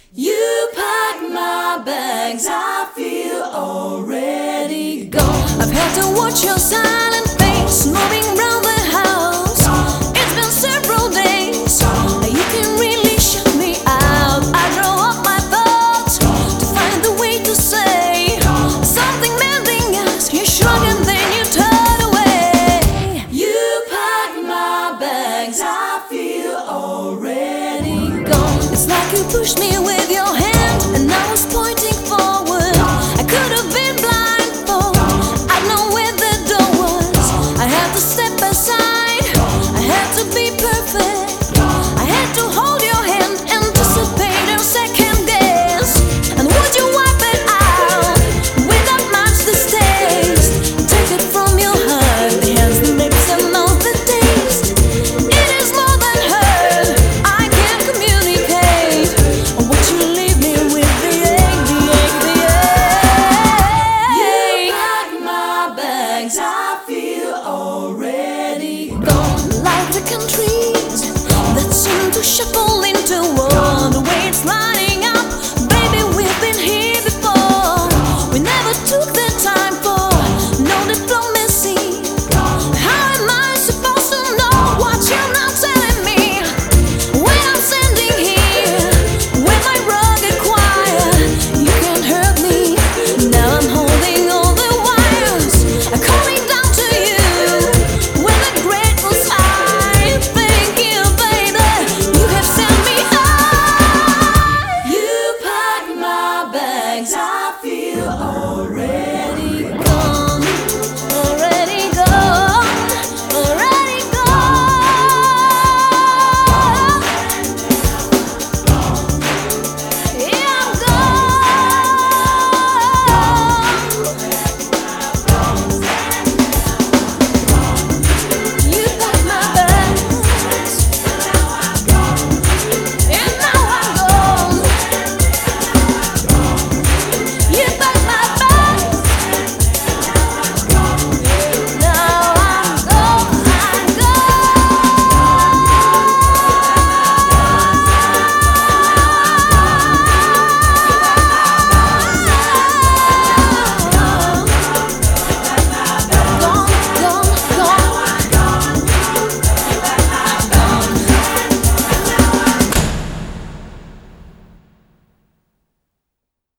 You pack my bags, I feel already gone. I've had to watch your silent face moving round the house. It's been several days. You can really shut me out. I draw up my thoughts to find the way to say something mending us. You shrug and then you turn away. You pack my bags, I feel already gone. It's like you pushed me with your hand, and I was